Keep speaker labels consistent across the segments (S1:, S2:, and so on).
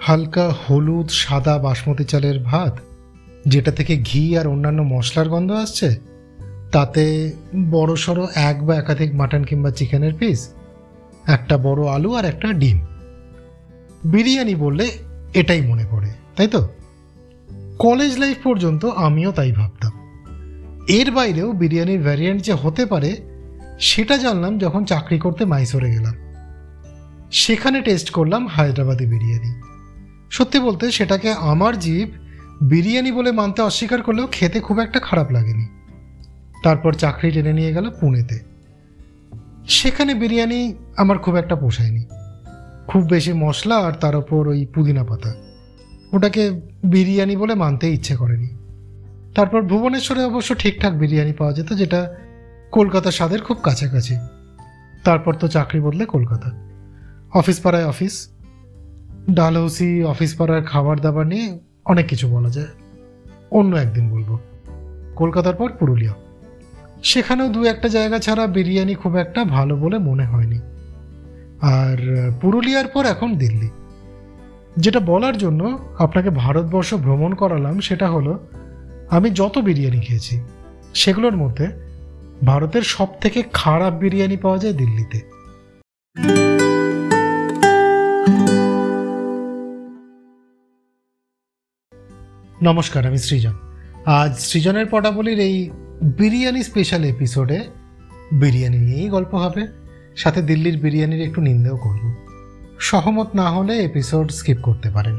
S1: হালকা হলুদ সাদা বাসমতি চালের ভাত, যেটা থেকে ঘি আর অন্যান্য মশলার গন্ধ আসছে, তাতে বড়সড় এক বা একাধিক মাটন কিংবা চিকেনের পিস, একটা বড় আলু আর একটা ডিম। বিরিয়ানি বললে এটাই মনে পড়ে, তাই তো? কলেজ লাইফ পর্যন্ত আমিও তাই ভাবতাম। এর বাইরেও বিরিয়ানির ভ্যারিয়েন্ট যে হতে পারে সেটা জানলাম যখন চাকরি করতে মাইসোরে গেলাম। সেখানে টেস্ট করলাম হায়দ্রাবাদি বিরিয়ানি। সত্যি বলতে সেটাকে আমার জিভ বিরিয়ানি বলে মানতে অস্বীকার করলেও খেতে খুব একটা খারাপ লাগেনি। তারপর চাকরি টেনে নিয়ে গেল পুনেতে। সেখানে বিরিয়ানি আমার খুব একটা পোষায়নি, খুব বেশি মশলা আর তার ওপর ওই পুদিনা পাতা, ওটাকে বিরিয়ানি বলে মানতে ইচ্ছে করেনি। তারপর ভুবনেশ্বরে অবশ্য ঠিকঠাক বিরিয়ানি পাওয়া যেত, যেটা কলকাতার স্বাদের খুব কাছাকাছি। তারপর তো চাকরি বদলে কলকাতা, অফিস পাড়ায় অফিস, ডালহৌসি অফিস পাড়ার খাবার দাবার নিয়ে অনেক কিছু বলা যায়, অন্য একদিন বলবো। কলকাতার পর পুরুলিয়া, সেখানেও দু একটা জায়গা ছাড়া বিরিয়ানি খুব একটা ভালো বলে মনে হয়নি। আর পুরুলিয়ার পর এখন দিল্লি। যেটা বলার জন্য আপনাকে ভারতবর্ষ ভ্রমণ করালাম সেটা হলো, আমি যত বিরিয়ানি খেয়েছি সেগুলোর মধ্যে ভারতের সব থেকে খারাপ বিরিয়ানি পাওয়া যায় দিল্লিতে। নমস্কার, আমি সৃজন। আজ সৃজনের পটাবলির এই বিরিয়ানি স্পেশাল এপিসোডে বিরিয়ানি নিয়েই গল্প হবে, সাথে দিল্লির বিরিয়ানির একটু নিন্দাও করব। সহমত না হলে এপিসোড স্কিপ করতে পারেন।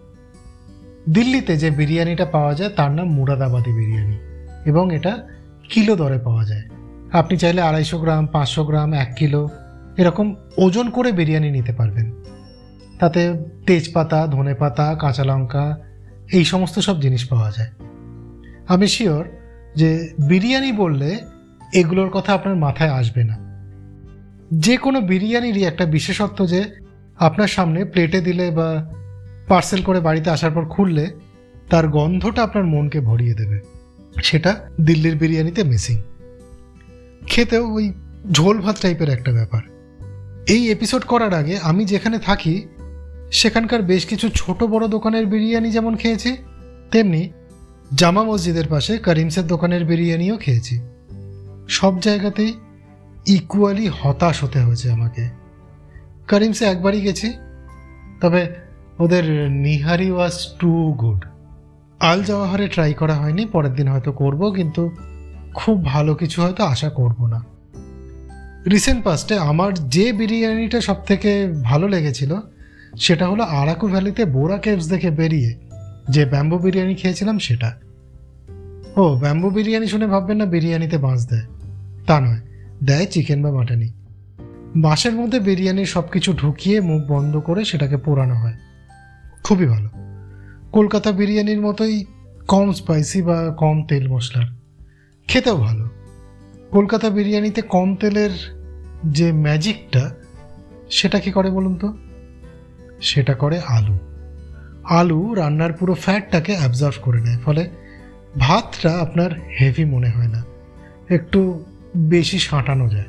S1: দিল্লিতে যে বিরিয়ানিটা পাওয়া যায় তার নাম মুরাদাবাদি বিরিয়ানি, এবং এটা কিলো দরে পাওয়া যায়। আপনি চাইলে 250 গ্রাম, 500 গ্রাম, 1 কিলো এরকম ওজন করে বিরিয়ানি নিতে পারবেন। তাতে তেজপাতা, ধনেপাতা, কাঁচা লঙ্কা এই সমস্ত সব জিনিস পাওয়া যায়। আমি শিওর যে বিরিয়ানি বললে এগুলোর কথা আপনার মাথায় আসবে না। যে কোনো বিরিয়ানিরই একটা বিশেষত্ব যে আপনার সামনে প্লেটে দিলে বা পার্সেল করে বাড়িতে আসার পর খুললে তার গন্ধটা আপনার মনকে ভরিয়ে দেবে। সেটা দিল্লির বিরিয়ানিতে মিসিং। খেতেও ওই ঝোল ভাত টাইপের একটা ব্যাপার। এই এপিসোড করার আগে আমি যেখানে থাকি সেখানকার বেশ কিছু ছোট বড় দোকানের বিরিয়ানি যেমন খেয়েছি, তেমনি জামা মসজিদের পাশে করিমসের দোকানের বিরিয়ানিও খেয়েছি। সব জায়গাতেই ইকুয়ালি হতাশ হতে হয়েছে আমাকে। করিমসে একবারই গেছি, তবে ওদের নিহারি ওয়াজ টু গুড। আল জওয়াহরে ট্রাই করা হয়নি, পরের দিন হয়তো করব, কিন্তু খুব ভালো কিছু হয়তো আশা করব না। রিসেন্ট পাস্টে আমার যে বিরিয়ানিটা সব থেকে ভালো লেগেছিল সেটা হলো আরাকু ভ্যালিতে বোরা কেভস দেখে বেরিয়ে যে ব্যাম্বু বিরিয়ানি খেয়েছিলাম সেটা। ও, ব্যাম্বু বিরিয়ানি শুনে ভাববেন না বিরিয়ানিতে বাঁশ দেয়, তা নয়, দেয় চিকেন বা মাটনি। বাঁশের মধ্যে বিরিয়ানির সব কিছু ঢুকিয়ে মুখ বন্ধ করে সেটাকে পোড়ানো হয়। খুবই ভালো, কলকাতা বিরিয়ানির মতোই কম স্পাইসি বা কম তেল মশলার, খেতেও ভালো। কলকাতা বিরিয়ানিতে কম তেলের যে ম্যাজিকটা সেটা কি করে বলুন তো? সেটা করে আলু। আলু রান্নার পুরো ফ্যাটটাকে অ্যাবজর্ব করে নেয়, ফলে ভাতটা আপনার হেভি মনে হয় না, একটু বেশি সাঁটানো যায়।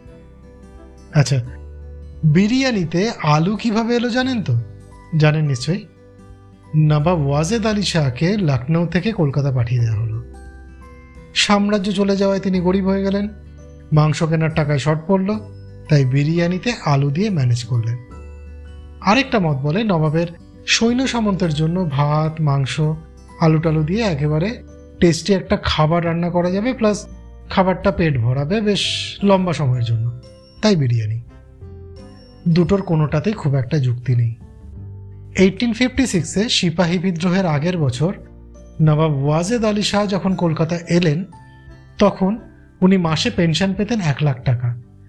S1: আচ্ছা, বিরিয়ানিতে আলু কিভাবে এলো জানেন তো? জানেন নিশ্চয়ই। নবাব ওয়াজেদ আলী শাহকে লখনৌ থেকে কলকাতা পাঠিয়ে দেওয়া হলো। সাম্রাজ্য চলে যাওয়ায় তিনি গরিব হয়ে গেলেন, মাংস কেনার টাকায় শর্ট পড়ল, তাই বিরিয়ানিতে আলু দিয়ে ম্যানেজ করলেন। আরেকটা মত বলে নবাবের সৈন্য সামন্তের জন্য ভাত, মাংস, আলু টালু দিয়ে একেবারে টেস্টি একটা খাবার রান্না করা যাবে, প্লাস খাবারটা পেট ভরাবে বেশ লম্বা সময়ের জন্য, তাই বিরিয়ানি। দুটোর কোনোটাতেই খুব একটা যুক্তি নেই। 1856-এ সিপাহী বিদ্রোহের আগের বছর নবাব ওয়াজেদ আলী শাহ যখন কলকাতা এলেন তখন উনি মাসে পেনশন পেতেন 1 লাখ টাকা।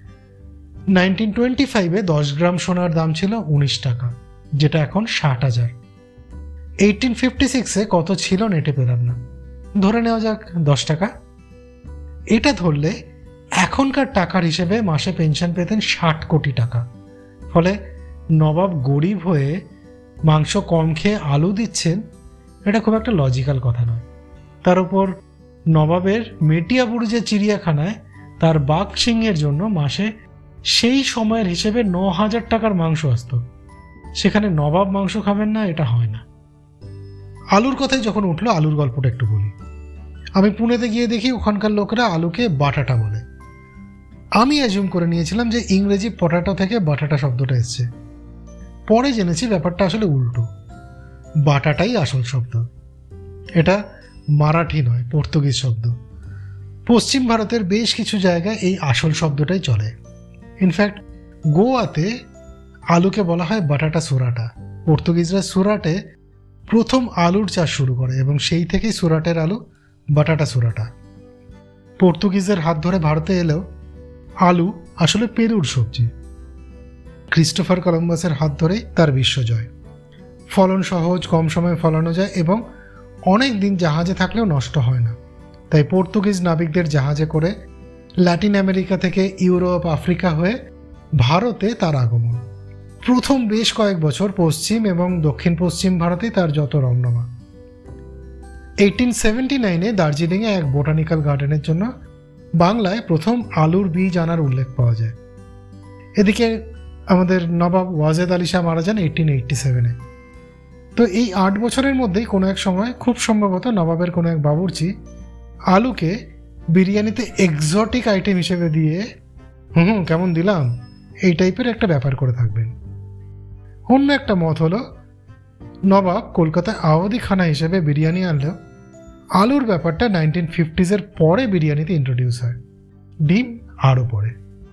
S1: 1925-এ 10 গ্রাম সোনার দাম ছিল 19 টাকা, যেটা এখন 60,000। 1856-এ কত ছিল নেটে পেলাম না, ধরে নেওয়া যাক 10 টাকা। এটা ধরলে এখনকার টাকার হিসেবে মাসে পেনশন পেতেন 60 কোটি টাকা। ফলে নবাব গরিব হয়ে মাংস কম খেয়ে আলু দিচ্ছেন, এটা খুব একটা লজিক্যাল কথা নয়। তার উপর নবাবের মেটিয়াবুরুজের চিড়িয়াখানায় তার বাঘ সিংহের জন্য মাসে সেই সময়ের হিসেবে 9,000 টাকার মাংস আসত। সেখানে নবাব মাংস খাবেন না, এটা হয় না। আলুর কথাই যখন উঠলো, আলুর গল্পটা একটু বলি। আমি পুনেতে গিয়ে দেখি ওখানকার লোকেরা আলুকে বাটাটা বলে। আমি অ্যাজিউম করে নিয়েছিলাম যে ইংরেজি পটাটো থেকে বাটাটা শব্দটা এসছে। পরে জেনেছি ব্যাপারটা আসলে উল্টো, বাটাটাই আসল শব্দ। এটা মারাঠি নয়, পর্তুগিজ শব্দ। পশ্চিম ভারতের বেশ কিছু জায়গায় এই আসল শব্দটাই চলে। ইনফ্যাক্ট গোয়াতে আলুকে বলা হয় বাটাটা সুরাটা। পর্তুগিজরা সুরাটে প্রথম আলুর চাষ শুরু করে এবং সেই থেকেই সুরাটের আলু বাটাটা সুরাটা। পর্তুগিজের হাত ধরে ভারতে এলেও আলু আসলে পেরুর সবজি। ক্রিস্টোফার কলম্বাসের হাত ধরেই তার বিশ্বজয়। ফলন সহজ, কম সময়ে ফলানো যায় এবং অনেক দিন জাহাজে থাকলেও নষ্ট হয় না। তাই পর্তুগিজ নাবিকদের জাহাজে করে ল্যাটিন আমেরিকা থেকে ইউরোপ, আফ্রিকা হয়ে ভারতে তার আগমন। প্রথম বেশ কয়েক বছর পশ্চিম এবং দক্ষিণ পশ্চিম ভারতেই তার যত রমরমা। 1879-এ দার্জিলিংয়ে এক বোটানিক্যাল গার্ডেনের জন্য বাংলায় প্রথম আলুর বীজ আনার উল্লেখ পাওয়া যায়। এদিকে আমাদের নবাব ওয়াজেদ আলী শাহ মারা যান 1887-এ। তো এই 8 বছরের মধ্যেই কোনো এক সময় খুব সম্ভবত নবাবের কোনো এক বাবুর্চি আলুকে বিরিয়ানিতে এক্সোটিক আইটেম হিসেবে দিয়ে কেমন দিলাম এই টাইপের একটা ব্যাপার করে থাকবেন। অন্য একটা মত হলো নবাব কলকাতায় আওয়াদি খানা হিসেবে বিরিয়ানি আনলেও আলুর ব্যাপারটা 1950s পরে বিরিয়ানিতে ইন্ট্রোডিউস হয়, ডিম আরও পরে।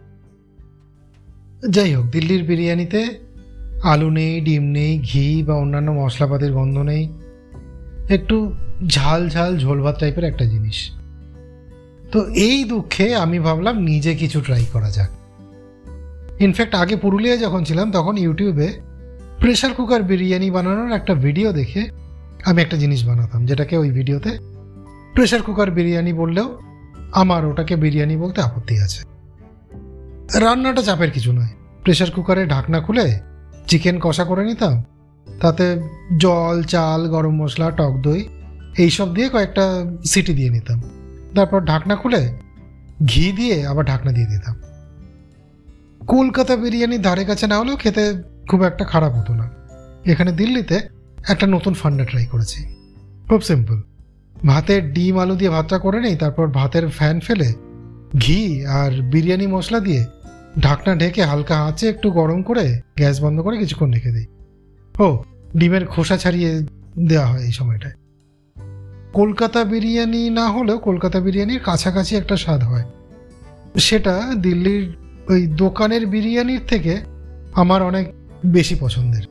S1: যাই হোক, দিল্লির বিরিয়ানিতে আলু নেই, ডিম নেই, ঘি বা অন্যান্য মশলাপাতির গন্ধ নেই, একটু ঝাল ঝাল ঝোল ভাত টাইপের একটা জিনিস। তো এই দুঃখে আমি ভাবলাম নিজে কিছু ট্রাই করা যাক। ইনফ্যাক্ট আগে পুরুলিয়ায় যখন ছিলাম তখন ইউটিউবে প্রেশার কুকার বিরিয়ানি বানানোর একটা ভিডিও দেখে আমি একটা জিনিস বানাতাম, যেটাকে ওই ভিডিওতে প্রেশার কুকার বিরিয়ানি বললেও আমার ওটাকে বিরিয়ানি বলতে আপত্তি আছে। রান্নাটা চাপের কিছু নয়। প্রেশার কুকারে ঢাকনা খুলে চিকেন কষা করে নিতাম, তাতে জল, চাল, গরম মশলা, টক দই এইসব দিয়ে কয়েকটা সিটি দিয়ে নিতাম। তারপর ঢাকনা খুলে ঘি দিয়ে আবার ঢাকনা দিয়ে দিতাম। কলকাতা বিরিয়ানির ধারে কাছে না হলেও খেতে খুব একটা খারাপ হতো না। এখানে দিল্লিতে একটা নতুন ফান্ডা ট্রাই করেছি। খুব সিম্পল, ভাতের ডিম আলু দিয়ে ভাতটা করে নেই, তারপর ভাতের ফ্যান ফেলে ঘি আর বিরিয়ানি মশলা দিয়ে ঢাকনা ঢেকে হালকা আঁচে একটু গরম করে গ্যাস বন্ধ করে কিছুক্ষণ রেখে দিই। ডিমের খোসা ছাড়িয়ে দেওয়া হয় এই সময়টায়। কলকাতা বিরিয়ানি না হলেও কলকাতা বিরিয়ানির কাছাকাছি একটা স্বাদ হয়। সেটা দিল্লির ওই দোকানের বিরিয়ানির থেকে আমার অনেক বেশি পছন্দের।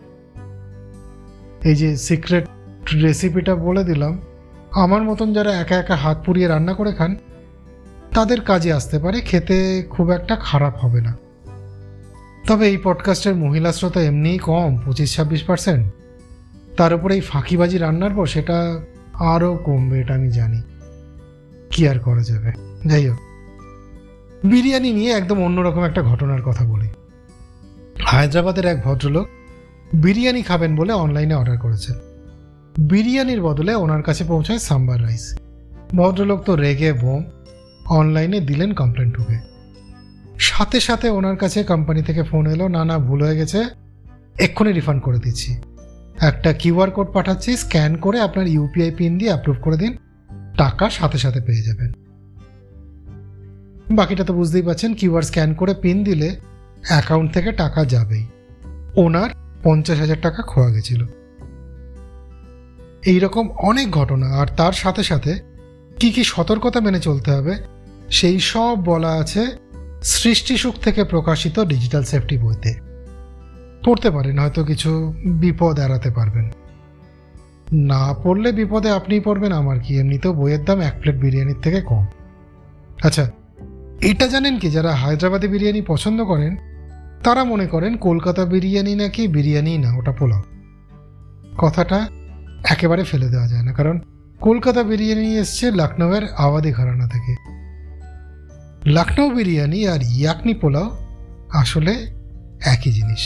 S1: এই যে সিক্রেট রেসিপিটা বলে দিলাম, আমার মতন যারা একা একা হাত পুড়িয়ে রান্না করে খান তাদের কাজে আসতে পারে, খেতে খুব একটা খারাপ হবে না। তবে এই পডকাস্টের মহিলা শ্রোতা এমনিই কম, 25-26%। তার উপরে এই ফাঁকিবাজি রান্নার পর সেটা আরও কমবে, এটা আমি জানি। কি আর করা যাবে। যাই হোক, বিরিয়ানি নিয়ে একদম অন্যরকম একটা ঘটনার কথা বলি। হায়দ্রাবাদের এক ভদ্রলোক বিরিয়ানি খাবেন বলে অনলাইনে অর্ডার করেছেন। বিরিয়ানির বদলে ওনার কাছে পৌঁছায় সাম্বার রাইস। ভদ্রলোক তো রেগে বোম, অনলাইনে দিলেন কমপ্লেন ঢুকে। সাথে সাথে ওনার কাছে কোম্পানি থেকে ফোন এলো, না ভুল হয়ে গেছে, এক্ষুনি রিফান্ড করে দিচ্ছি, একটা কিউআর কোড পাঠাচ্ছি, স্ক্যান করে আপনার ইউপিআই পিন দিয়ে অ্যাপ্রুভ করে দিন, টাকা সাথে সাথে পেয়ে যাবেন। বাকিটা তো বুঝতেই পারছেন, কিউআর স্ক্যান করে পিন দিলে অ্যাকাউন্ট থেকে টাকা যাবেই। ওনার 50,000 টাকা খোয়া গেছিল। এইরকম অনেক ঘটনা, আর তার সাথে সাথে কি কি সতর্কতা মেনে চলতে হবে সেই সব বলা আছে সৃষ্টিসুখ থেকে প্রকাশিত ডিজিটাল সেফটি বইতে। পড়তে পারেন, হয়তো কিছু বিপদ এড়াতে পারবেন। না পড়লে বিপদে আপনিই পড়বেন, আমার কি, এমনিতেও বইয়ের দাম 1 প্লেট বিরিয়ানির থেকে কম। আচ্ছা, এটা জানেন কি, যারা হায়দ্রাবাদি বিরিয়ানি পছন্দ করেন তারা মনে করেন কলকাতা বিরিয়ানি নাকি বিরিয়ানি না, ওটা পোলাও। কথাটা একেবারে ফেলে দেওয়া যায় না, কারণ কলকাতা বিরিয়ানি এসছে লখনৌয়ের আওয়াদি ঘরানা থেকে। লখনৌ বিরিয়ানি আর ইয়াকনি পোলাও আসলে একই জিনিস।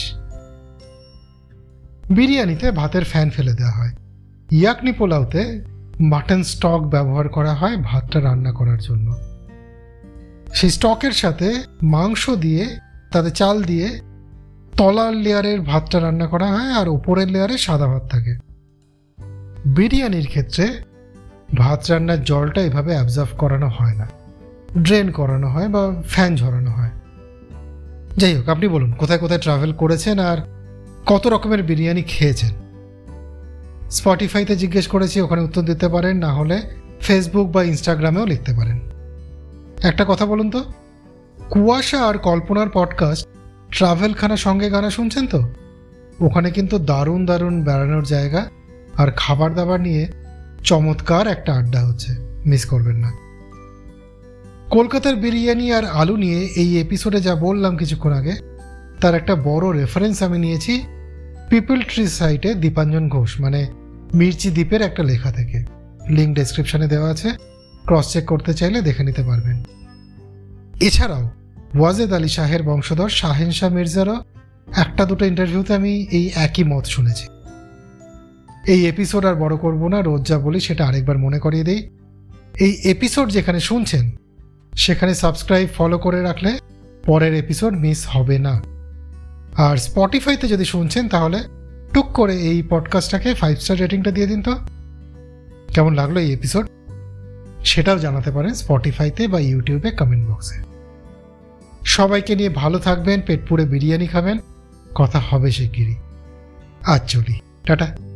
S1: বিরিয়ানিতে ভাতের ফ্যান ফেলে দেওয়া হয়, ইয়াকনি পোলাওতে মাটন স্টক ব্যবহার করা হয় ভাতটা রান্না করার জন্য। সেই স্টকের সাথে মাংস দিয়ে, তাতে চাল দিয়ে তলার লেয়ারের ভাতটা রান্না করা হয় আর ওপরের লেয়ারে সাদা ভাত থাকে। বিরিয়ানির ক্ষেত্রে ভাত রান্নার জলটা এভাবে অ্যাবজর্ব করানো হয় না, ড্রেন করানো হয় বা ফ্যান ঝরানো হয়। যাই হোক, আপনি বলুন কোথায় কোথায় ট্রাভেল করেছেন আর কত রকমের বিরিয়ানি খেয়েছেন। স্পটিফাইতে জিজ্ঞেস করেছি, ওখানে উত্তর দিতে পারেন, না হলে ফেসবুক বা ইনস্টাগ্রামেও লিখতে পারেন। একটা কথা বলুন তো, কুয়াশা আর কল্পনার পডকাস্ট ট্রাভেলখানা সঙ্গে গানা শুনছেন তো? ওখানে কিন্তু দারুণ দারুণ বেড়ানোর জায়গা আর খাবার দাবার নিয়ে চমৎকার একটা আড্ডা হচ্ছে, মিস করবেন না। কলকাতার বিরিয়ানি আর আলু নিয়ে এই এপিসোডে যা বললাম কিছুক্ষণ আগে, তার একটা বড় রেফারেন্স আমি নিয়েছি পিপল ট্রি সাইটে দীপাঞ্জন ঘোষ মানে মির্চি দ্বীপের একটা লেখা থেকে। লিঙ্ক ডেসক্রিপশনে দেওয়া আছে, ক্রস চেক করতে চাইলে দেখে নিতে পারবেন। এছাড়াও ওয়াজেদ আলী শাহের বংশধর শাহেন শাহ মির্জারও একটা দুটো ইন্টারভিউতে আমি এই একই মত শুনেছি। এই এপিসোড আর বড় করব না, রোজ যা বলি সেটা আরেকবার মনে করিয়ে দেই। এই এপিসোড যেখানে শুনছেন সেখানে সাবস্ক্রাইব ফলো করে রাখলে পরের এপিসোড মিস হবে না। আর স্পটিফাইতে যদি শুনছেন তাহলে টুক করে এই পডকাস্টটাকে 5 স্টার রেটিংটা দিয়ে দিন তো। কেমন লাগলো এই এপিসোড সেটাও জানাতে পারেন স্পটিফাইতে বা ইউটিউবে কমেন্ট বক্সে। সবাইকে নিয়ে ভালো থাকবেন, পেট পুড়ে বিরিয়ানি খাবেন, কথা হবে শিগগিরই। আজ চলি, টাটা।